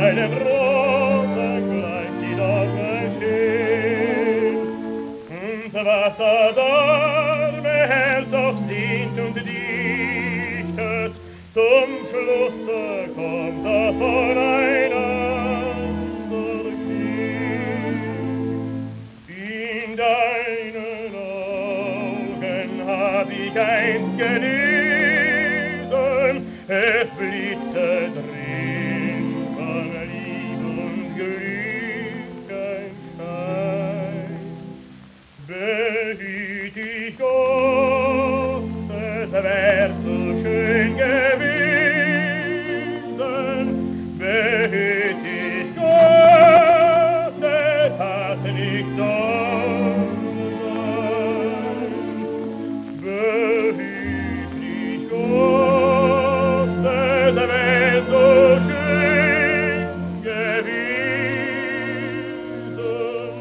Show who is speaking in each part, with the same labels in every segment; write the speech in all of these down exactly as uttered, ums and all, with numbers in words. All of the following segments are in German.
Speaker 1: deinem Rosen gleich die Sonne stehen. Und was das arme Herz auch sehnt und dichtet, zum Schlusse kommt das voneinander gehen. In deinen Augen hab ich einst gelesen, es blitzte drin von Lieb und Glück ein Schein. Behüt ich Gott, es wär so schön gewesen, behüt ich Gott, es hat nicht sollen sein. Behüt ich Gott, es wär so schön gewesen,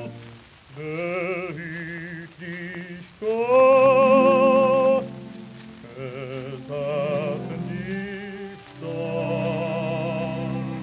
Speaker 1: behüt ich Gott, es hat nicht sollen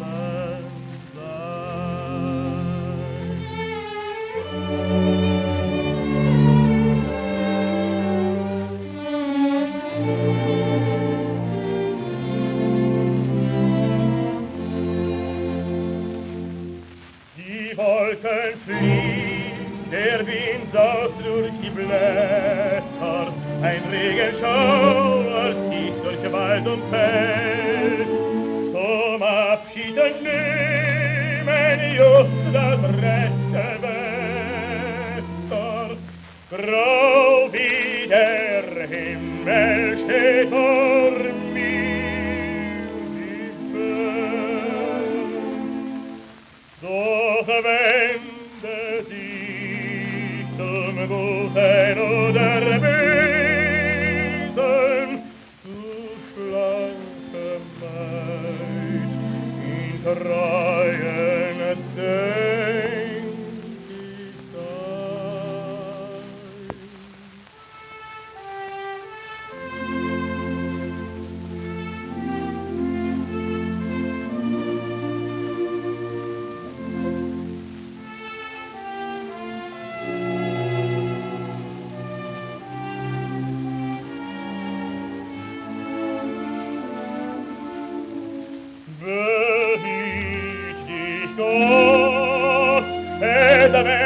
Speaker 1: Die Wolken fliehen, der Wind saust durch die Blätter, ein Regenschauer zieht durch Wald und Feld. Zum Abschied entnehmen just das rechte Wetter, grau wie der Himmel steht vor mir die Welt. Doch wende dich zum Guten oder Bösen, du schlanke Maid, in treuen denk ich dein. Behüt dich Gott, es